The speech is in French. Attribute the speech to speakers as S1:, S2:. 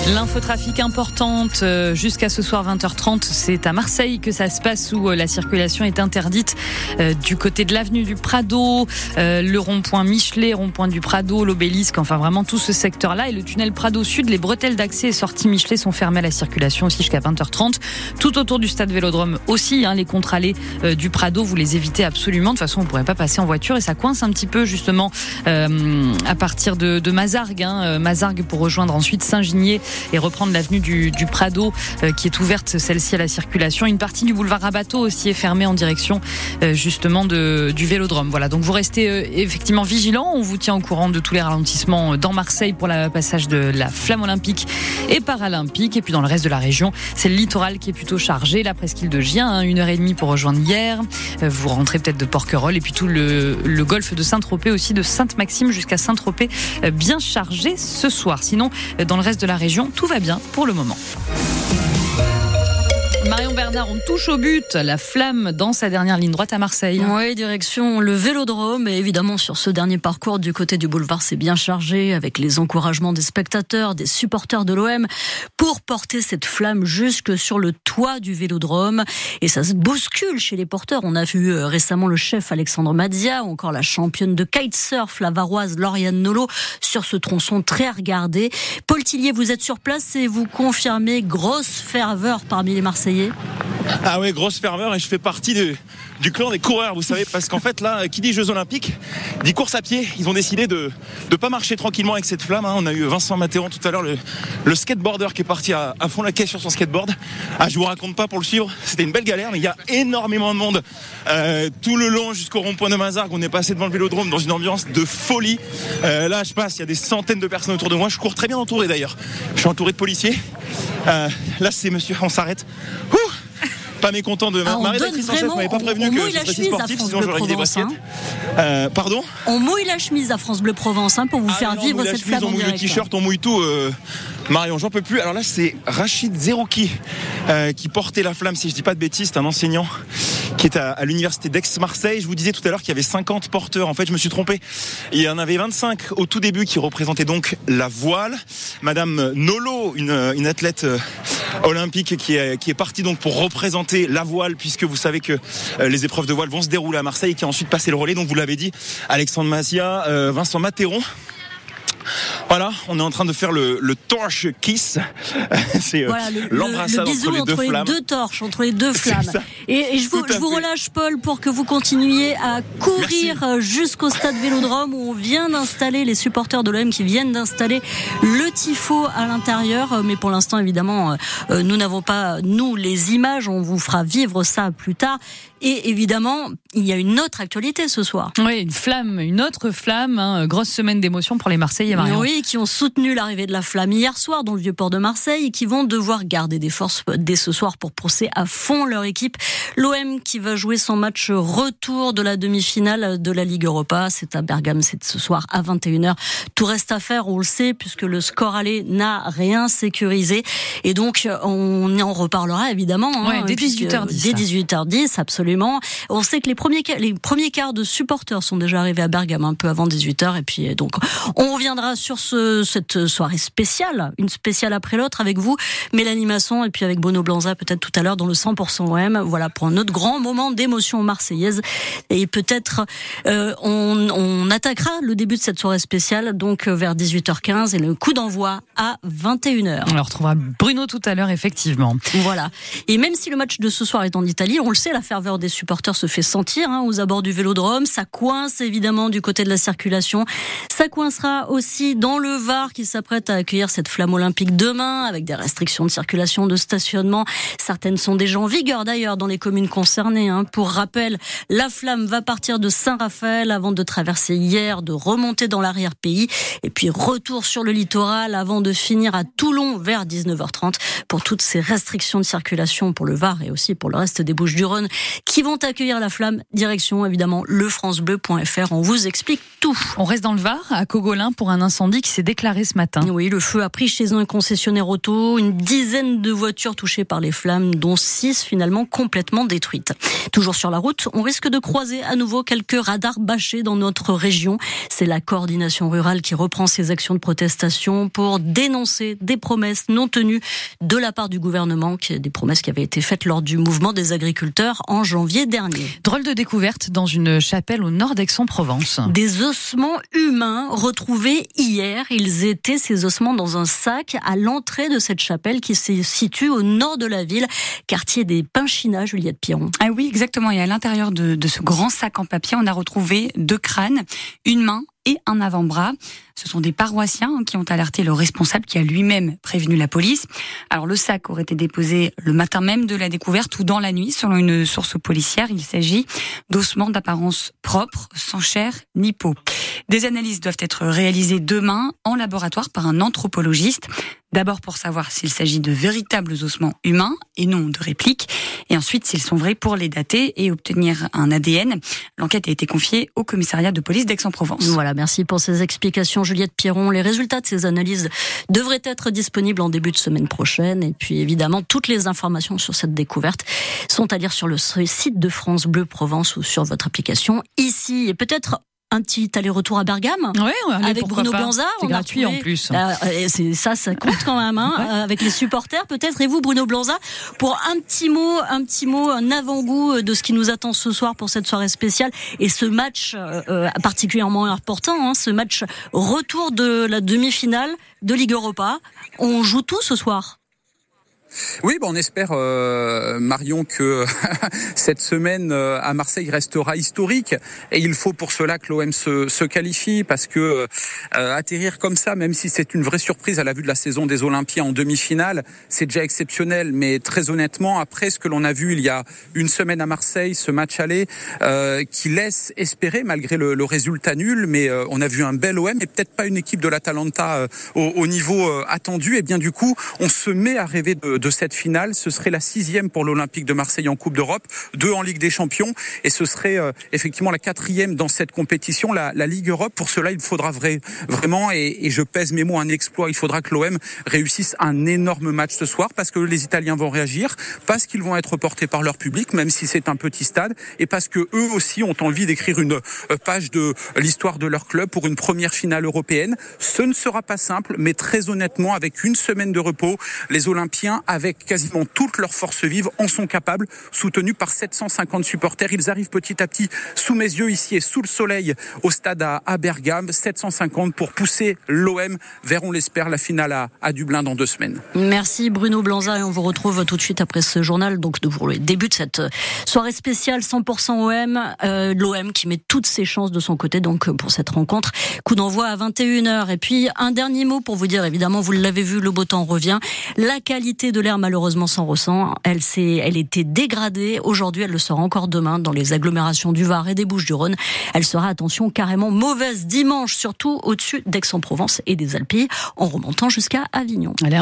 S1: L'infotrafic importante jusqu'à ce soir 20h30, c'est à Marseille que ça se passe où la circulation est interdite du côté de l'avenue du Prado, le rond-point Michelet, rond-point du Prado, l'Obélisque, enfin vraiment tout ce secteur-là et le tunnel Prado Sud, les bretelles d'accès et sortie Michelet sont fermées à la circulation aussi jusqu'à 20h30. Tout autour du stade Vélodrome aussi, les contre-allées du Prado, vous les évitez absolument. De toute façon, on ne pourrait pas passer en voiture et ça coince un petit peu justement à partir de Mazargues. Mazargues pour rejoindre ensuite Saint-Ginier et reprendre l'avenue du Prado qui est ouverte celle-ci à la circulation. Une partie du boulevard Rabateau aussi est fermée en direction justement du Vélodrome. Voilà, donc vous restez effectivement vigilants. On vous tient au courant de tous les ralentissements dans Marseille pour le passage de la flamme olympique et paralympique. Et puis dans le reste de la région, c'est le littoral qui est plutôt chargé. La presqu'île de Gien, 1h30 pour rejoindre hier. Vous rentrez peut-être de Porquerolles et puis tout le golfe de Saint-Tropez aussi, de Sainte-Maxime jusqu'à Saint-Tropez, bien chargé ce soir. Sinon, dans le reste de la région, tout va bien pour le moment. Marion Bernard, on touche au but. La flamme dans sa dernière ligne droite à Marseille.
S2: Oui, direction le Vélodrome. Et évidemment, sur ce dernier parcours du côté du boulevard, c'est bien chargé avec les encouragements des spectateurs, des supporters de l'OM pour porter cette flamme jusque sur le toit du Vélodrome. Et ça se bouscule chez les porteurs. On a vu récemment le chef Alexandre Madzia ou encore la championne de kitesurf, la Varoise Lauriane Nolot, sur ce tronçon très regardé. Paul Tillier, vous êtes sur place et vous confirmez grosse ferveur parmi les Marseillais.
S3: Ah oui, grosse ferveur, et je fais partie du clan des coureurs, vous savez, parce qu'en fait là, qui dit Jeux Olympiques, dit course à pied. Ils ont décidé de pas marcher tranquillement avec cette flamme. On a eu Vincent Mathéron tout à l'heure, le skateboarder qui est parti à fond la caisse sur son skateboard. Je vous raconte pas pour le suivre, c'était une belle galère, mais il y a énormément de monde tout le long jusqu'au rond-point de Mazargues. On est passé devant le Vélodrome dans une ambiance de folie. Là, je passe, il y a des centaines de personnes autour de moi. Je cours très bien entouré d'ailleurs. Je suis entouré de policiers. Là, c'est monsieur, on s'arrête. Pas mécontent de ma rédactrice en chef m'avait pas prévenu que ce serait si sportif, sinon j'aurais mis des baskets. Pardon ?
S2: On mouille la chemise à France Bleu Provence pour vous faire vivre cette flamme en direct.
S3: On mouille le t-shirt, on mouille tout. Marion, j'en peux plus. Alors là, c'est Rachid Zerouki qui portait la flamme, si je dis pas de bêtises. C'est un enseignant qui est à l'université d'Aix-Marseille. Je vous disais tout à l'heure qu'il y avait 50 porteurs. En fait, je me suis trompé. Il y en avait 25 au tout début qui représentaient donc la voile. Madame Nolot, une athlète olympique qui est partie donc pour représenter la voile, puisque vous savez que les épreuves de voile vont se dérouler à Marseille, et qui a ensuite passé le relais. Donc vous l'avez dit, Alexandre Madzia, Vincent Mathéron. Voilà, on est en train de faire le torch kiss. C'est l'embrassade
S2: entre les deux flammes. Entre les deux flammes. Et je vous relâche, Paul, pour que vous continuiez à courir jusqu'au stade Vélodrome où on vient d'installer, les supporters de l'OM qui viennent d'installer le tifo à l'intérieur. Mais pour l'instant, évidemment, nous n'avons pas, les images. On vous fera vivre ça plus tard. Et évidemment, il y a une autre actualité ce soir.
S1: Oui, une autre flamme. Grosse semaine d'émotion pour les Marseillais, Marion.
S2: Oui, qui ont soutenu l'arrivée de la flamme hier soir dans le Vieux-Port de Marseille et qui vont devoir garder des forces dès ce soir pour pousser à fond leur équipe. L'OM qui va jouer son match retour de la demi-finale de la Ligue Europa. C'est à Bergame, c'est ce soir à 21h. Tout reste à faire, on le sait, puisque le score aller n'a rien sécurisé. Et donc, on en reparlera évidemment.
S1: Dès 18h10.
S2: Dès 18h10, absolument. On sait que les premiers quarts de supporters sont déjà arrivés à Bergame un peu avant 18h. Et puis, donc, on reviendra sur cette soirée spéciale, une spéciale après l'autre avec vous, Mélanie Masson, et puis avec Bruno Blanza peut-être tout à l'heure dans le 100% OM. Voilà pour un autre grand moment d'émotion marseillaise. Et peut-être on attaquera le début de cette soirée spéciale donc vers 18h15 et le coup d'envoi à 21h.
S1: On retrouvera Bruno tout à l'heure, effectivement.
S2: Voilà. Et même si le match de ce soir est en Italie, on le sait, la ferveur des supporters se fait sentir aux abords du Vélodrome. Ça coince évidemment du côté de la circulation. Ça coincera aussi dans le Var qui s'apprête à accueillir cette flamme olympique demain avec des restrictions de circulation, de stationnement. Certaines sont déjà en vigueur d'ailleurs dans les communes concernées. Pour rappel, la flamme va partir de Saint-Raphaël avant de traverser hier, de remonter dans l'arrière-pays et puis retour sur le littoral avant de finir à Toulon vers 19h30 pour toutes ces restrictions de circulation pour le Var et aussi pour le reste des Bouches-du-Rhône qui vont accueillir la flamme. Direction évidemment lefrancebleu.fr. On vous explique tout.
S1: On reste dans le Var, à Cogolin, pour un incendie qui s'est déclaré ce matin.
S2: Oui, le feu a pris chez un concessionnaire auto, une dizaine de voitures touchées par les flammes, dont 6 finalement complètement détruites. Toujours sur la route, on risque de croiser à nouveau quelques radars bâchés dans notre région. C'est la coordination rurale qui reprend ses actions de protestation pour dénoncer des promesses non tenues de la part du gouvernement, des promesses qui avaient été faites lors du mouvement des agriculteurs en janvier dernier.
S1: Drôle de découverte dans une chapelle au nord d'Aix-en-Provence.
S2: Des ossements humains retrouvés hier. Ils étaient, ces ossements, dans un sac à l'entrée de cette chapelle qui se situe au nord de la ville, quartier des Pinchinas, Juliette Piron.
S4: Ah oui, exactement. Et à l'intérieur de ce grand sac en papier, on a retrouvé 2 crânes, une main et un avant-bras. Ce sont des paroissiens qui ont alerté le responsable qui a lui-même prévenu la police. Alors le sac aurait été déposé le matin même de la découverte ou dans la nuit, selon une source policière. Il s'agit d'ossements d'apparence propre, sans chair ni peau. Des analyses doivent être réalisées demain en laboratoire par un anthropologiste. D'abord pour savoir s'il s'agit de véritables ossements humains et non de répliques. Et ensuite s'ils sont vrais pour les dater et obtenir un ADN. L'enquête a été confiée au commissariat de police d'Aix-en-Provence.
S2: Voilà, merci pour ces explications Juliette Piron. Les résultats de ces analyses devraient être disponibles en début de semaine prochaine. Et puis évidemment, toutes les informations sur cette découverte sont à lire sur le site de France Bleu Provence ou sur votre application ici. Et peut-être un petit aller-retour à Bergame, avec Bruno Blanza.
S1: C'est gratuit en plus.
S2: Ça compte quand même, avec les supporters peut-être. Et vous, Bruno Blanza, pour un petit mot, un avant-goût de ce qui nous attend ce soir pour cette soirée spéciale et ce match particulièrement important, ce match retour de la demi-finale de Ligue Europa. On joue tout ce soir.
S5: Oui, on espère, Marion, que cette semaine à Marseille restera historique. Et il faut pour cela que l'OM se qualifie, parce que atterrir comme ça, même si c'est une vraie surprise à la vue de la saison des Olympiens en demi-finale, c'est déjà exceptionnel. Mais très honnêtement, après ce que l'on a vu il y a une semaine à Marseille, ce match aller, qui laisse espérer malgré le résultat nul, mais on a vu un bel OM et peut-être pas une équipe de l'Atalanta au niveau attendu. Et bien du coup, on se met à rêver de cette finale. Ce serait la 6e pour l'Olympique de Marseille en Coupe d'Europe, 2 en Ligue des Champions, et ce serait effectivement la 4e dans cette compétition, la Ligue Europe. Pour cela, il faudra vraiment, et je pèse mes mots, un exploit. Il faudra que l'OM réussisse un énorme match ce soir, parce que les Italiens vont réagir, parce qu'ils vont être portés par leur public, même si c'est un petit stade, et parce que eux aussi ont envie d'écrire une page de l'histoire de leur club pour une première finale européenne. Ce ne sera pas simple, mais très honnêtement, avec une semaine de repos, les Olympiens, avec quasiment toutes leurs forces vives, en sont capables, soutenus par 750 supporters. Ils arrivent petit à petit sous mes yeux ici et sous le soleil au stade à Bergame, 750 pour pousser l'OM vers, on l'espère, la finale à Dublin dans 2 semaines.
S2: Merci Bruno Blanza, et on vous retrouve tout de suite après ce journal, donc pour le début de cette soirée spéciale 100% OM, l'OM qui met toutes ses chances de son côté donc pour cette rencontre. Coup d'envoi à 21h. Et puis un dernier mot pour vous dire, évidemment, vous l'avez vu, le beau temps revient. La qualité de l'air malheureusement s'en ressent. Elle était dégradée. Aujourd'hui, elle le sera encore demain dans les agglomérations du Var et des Bouches-du-Rhône. Elle sera, attention, carrément mauvaise dimanche, surtout au-dessus d'Aix-en-Provence et des Alpilles, en remontant jusqu'à Avignon.